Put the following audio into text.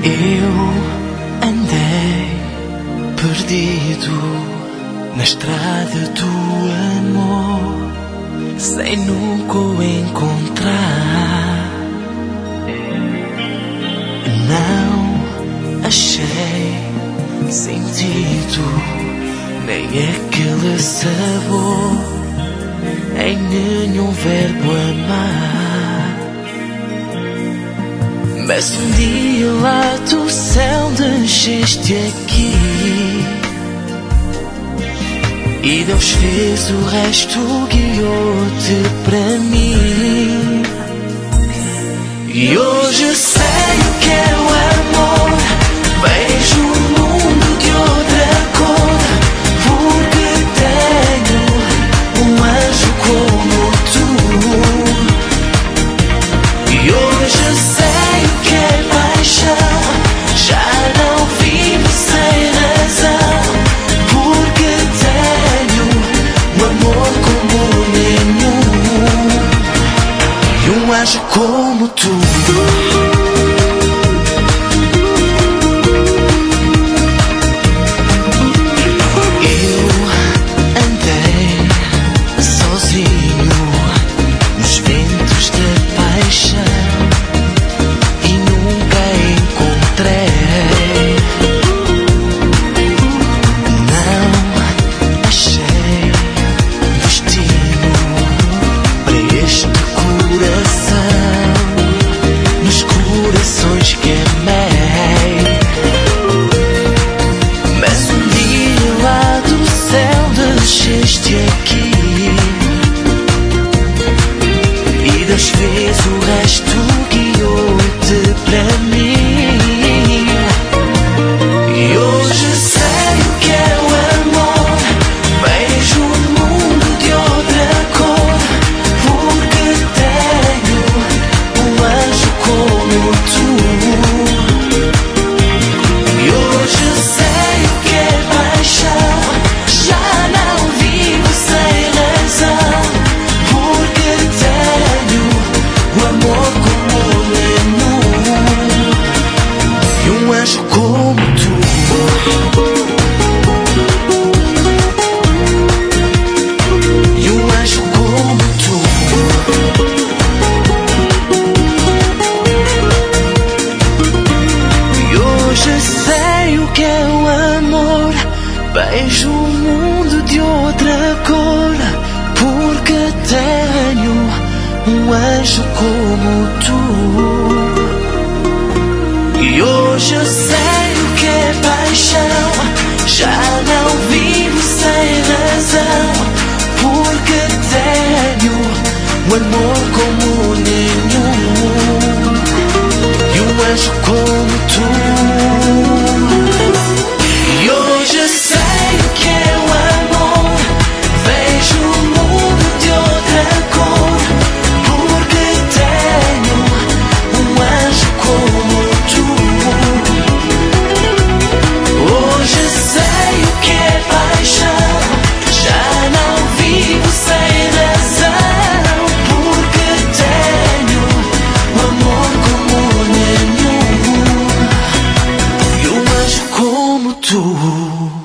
Eu andei perdido na estrada do amor, sem nunca o encontrar. Não achei sentido, nem aquele sabor em nenhum verbo amar. Mas um dia lá do céu desceste aqui e Deus fez o resto, guiou-te para mim. E hoje sei o que é o amor, vejo o mundo de outra cor, porque tenho um anjo como tu. E hoje sei o que é paixão, já não vivo sem razão, porque tenho um amor como nenhum e um anjo como tu. Desceste aqui e Deus fez o resto, guiou-te para mim. E hoje sei o que é o amor, vejo o mundo de outra cor, porque tenho um anjo como tu. E hoje sei o que é paixão, já não vivo sem razão, porque tenho o amor como nenhum e um anjo como tu. E um anjo como tu. E hoje sei o que é o amor, vejo o mundo de outra cor, porque tenho um anjo como tu. E hoje eu sei o que é paixão, já não vivo sem razão, porque tenho um amor como nenhum e um anjo como tu. E hoje sei o que é o amor, vejo o mundo de outra cor, porque tenho um anjo como tu. Hoje sei o que é paixão, já não vivo sem razão, porque tenho um amor como nenhum e um anjo como tu.